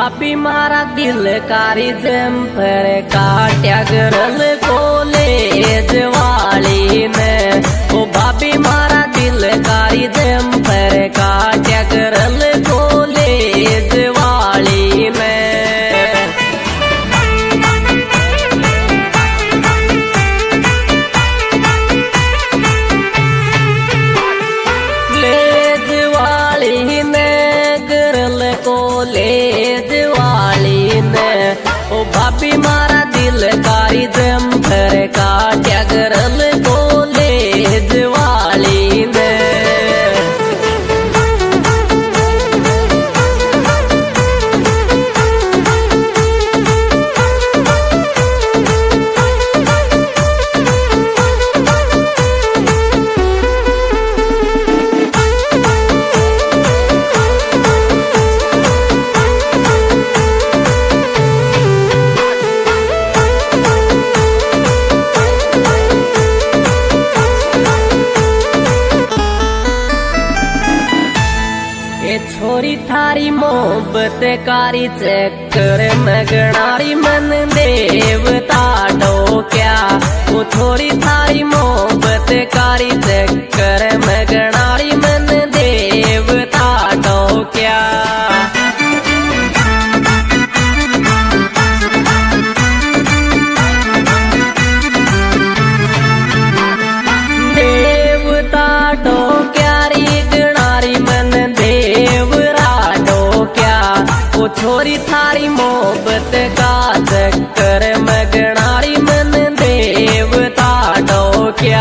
भाभी मारा दिल कारी जेम पर काट्या गरल कॉलेज वाली ने। ओ भाभी मारा दिल कारी जेम पर काट्या गरल कॉलेज वाली ने। कॉलेज वाली ने ओ भाभी मारा दिल कारी जेम पर काट्या गरल कॉलेज वाली ने। छोरी थारी मोहब्बत कारी चक्कर में गणारी मन देवता डो क्या। वो छोरी थारी मोहब्बत कारी चक्कर में गणारी मन देवता डो क्या। देवता डो क्यारी गणारी मन देवरा डो क्या। वो छोरी थारी मोहब्बत का चक्कर में गणारी मन देवता डो क्या।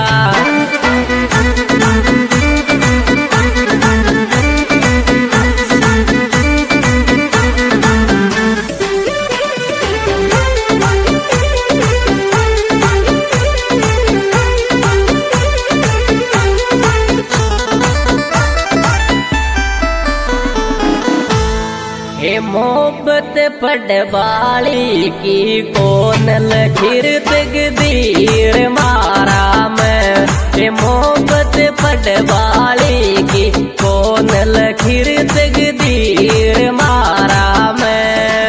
हे मोहब्बत पड़वाली की कौन लखीर तकदीर मारा मैं। हे मोहब्बत पड़वाली की कौन लखीर तकदीर मारा मैं।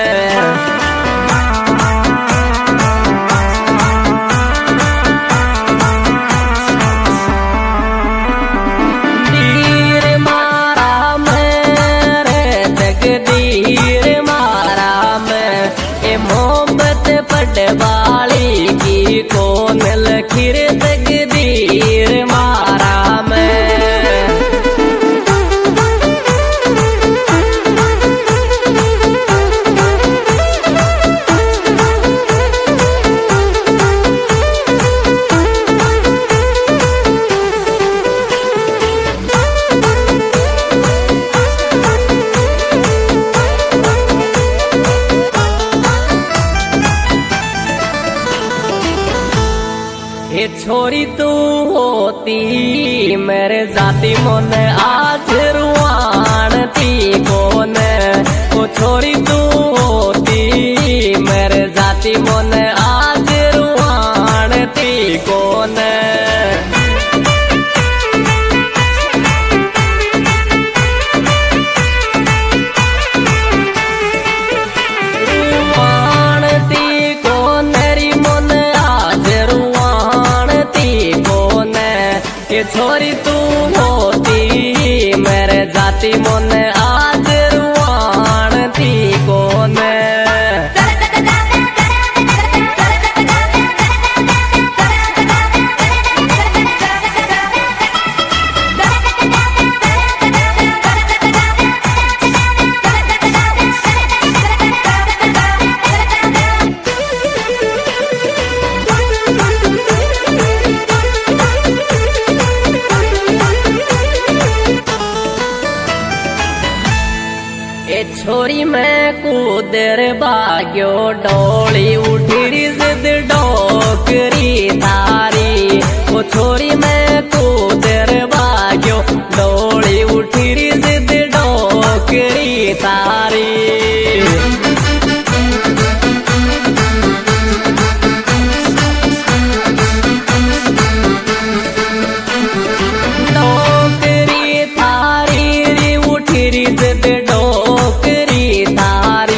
तकदीर मारा मैं ए मोहब्बत पड़वाली की कौन लखीर तकदीर मारा मैं। ये छोरी तू होती मेरे जाती मन आज रुआनती कौन। वो छोरी तू होती मेरे जाती मन आज रुआनती कौन। ये छोरी तू होती मेरे जाती मन आज रुआनती कौन। छोरी मैं कूदर बाग्यो डोली उठी जिद डोकरी थारी। वो छोरी मैं कूदर बाग्यो डोली उठी जिद डोकरी थारी। डोकरी थारी उठी जिद डोकरी थारी।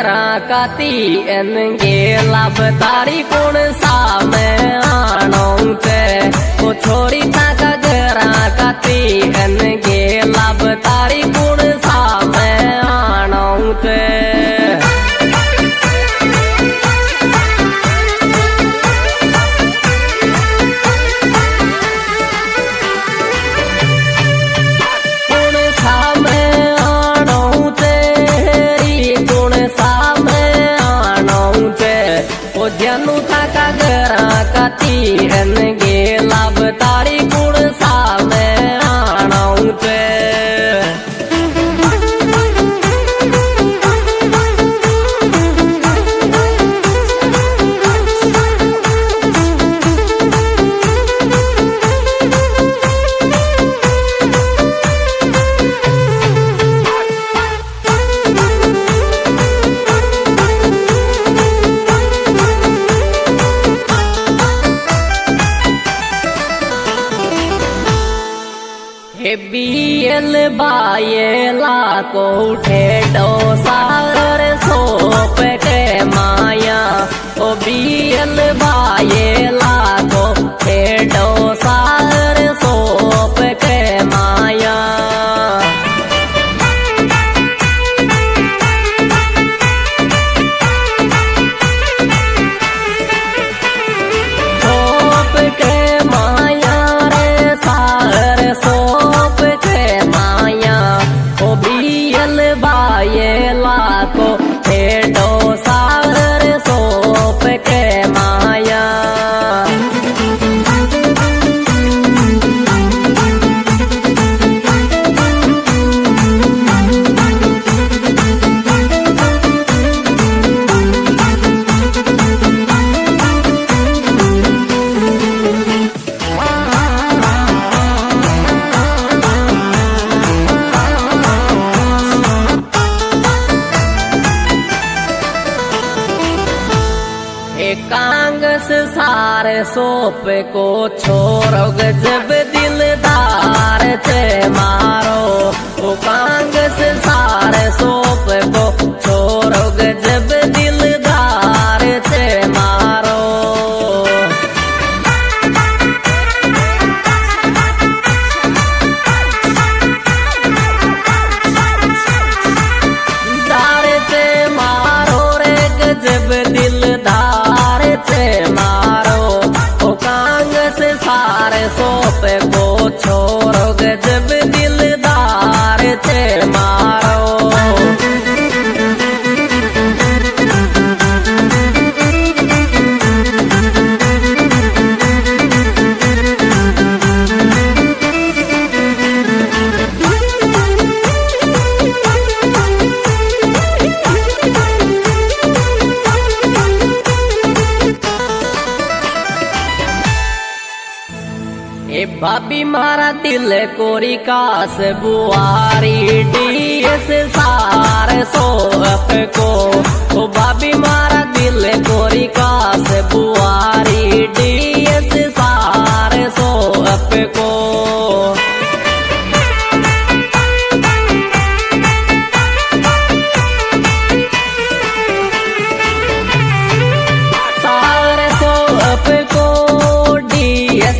गरा काती एन गेला बतारी कौन सा में आणो ते वो छोरी था का गरा काती एन गेला बतारी कौन सा में आणो ते जनु था का गरा काती एन गेला बतारी गुण सा में आणाऊ ते बीएल बायेला को ठेडो सार सोप के माया ओ बीएल बायेला को ठेडो सार सोप के माया सोप के माया रे सार सोप माया ओ बीएल बायेला को ठेडो सार सोप के माया कांगस सारे सोप को छोरोग जब दिलदार थे मारो ओ कांगस सारे सोप को छोरोग जब दिलदार थे मारो दार थे मारो रे गजब दिलदार थे मारो ओ कांगस सारे सोप को छोरो गजब दिलदार थे मारो ए भाभी मारा दिल कोरी कास बुआरी डीएस सार सोप को ओ भाभी मारा दिल कोरी कास बुआरी डीएस सार सोप को सार सोप को डीएस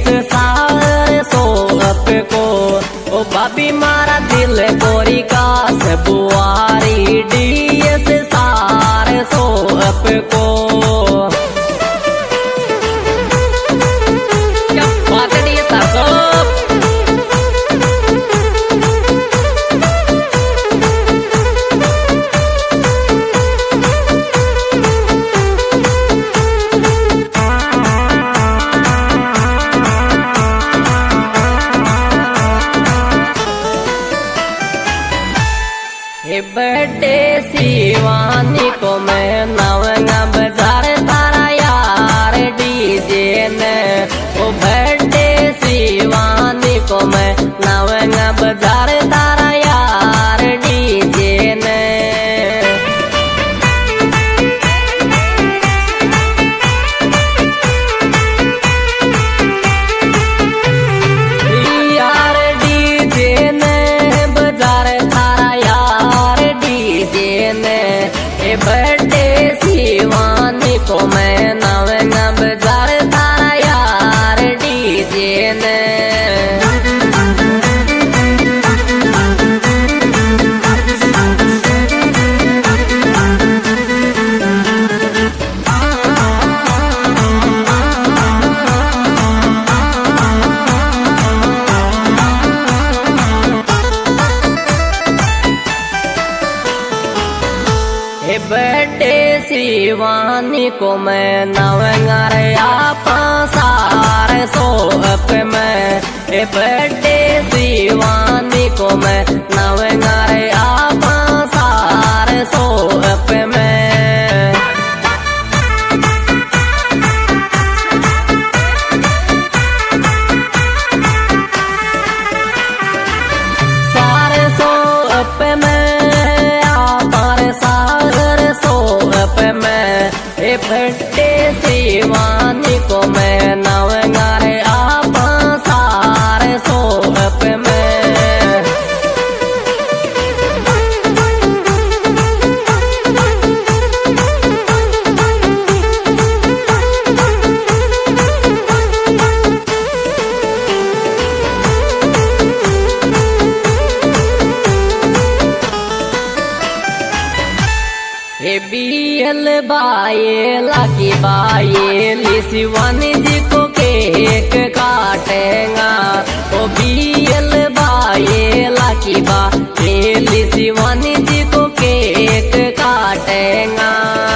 को ओ भाभी मारा दिल कोरी कास बुआरी डीएस सार सोप को क्या पाकड़ी सासोप बर्थडे शिवानी को मैं नवंगा बजा शिवानी को मैं नवंगा रे आप सारे सो अप में ए बर्थडे शिवानी को मैं नवंगा रे आप सारे सो अप में सारे सो अप में आप सारे सो अप में ए बर्थडे शिवानी को मैं नवंगा रे आप सारे सो अप में बीएल बाये लाकी बाये ली शिवानी जी को केक काटेगा ओ बीएल बाये लाकी बाये ली शिवानी जी को केक काटेगा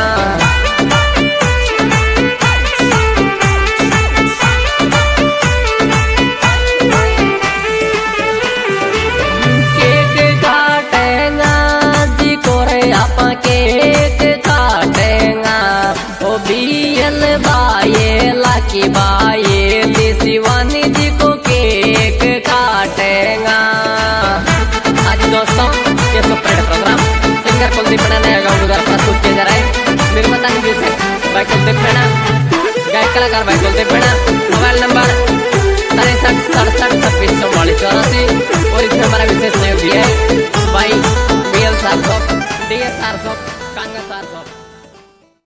केक काटेगा जी को रे आप केक बीएल बाये लाकी बाये ली शिवानी जी को केक काटेगा। आज दोस्तों ये super programme singer Kuldeep Rana ने प्रस्तुत किया जा रहा है। निर्माता निर्देशक भाई कुलदीप राणा, गायक कलाकार भाई